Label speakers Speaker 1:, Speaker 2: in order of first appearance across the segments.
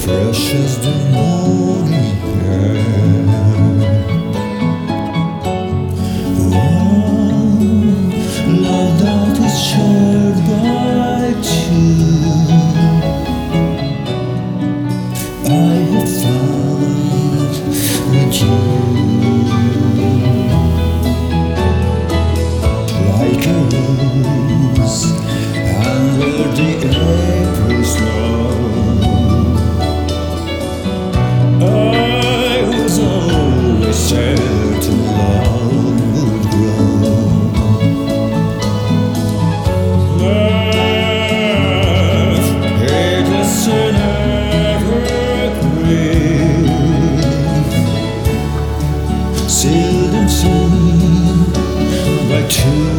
Speaker 1: fresh as the morning air. One love that is shared by two. I have found with you, like a rose under the April snow. I was always certain love would grow. Love, it is an evergreen, sealed and seen by two.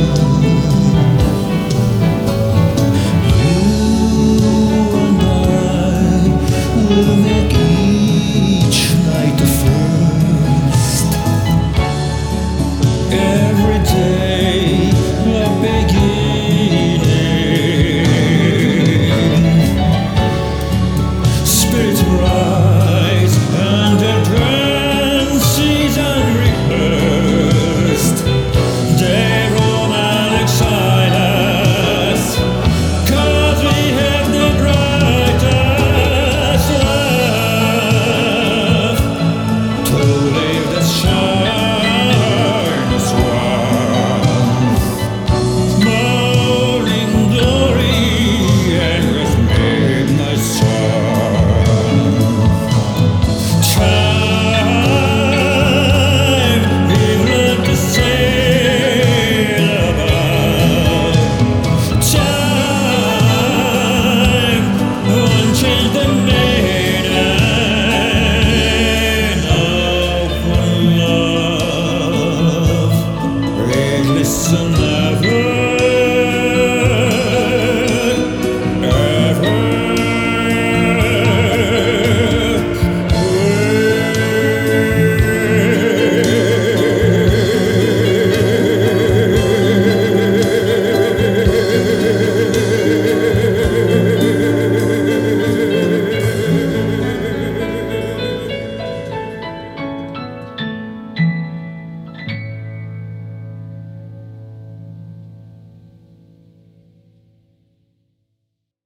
Speaker 1: Every day a beginning, spirit rise.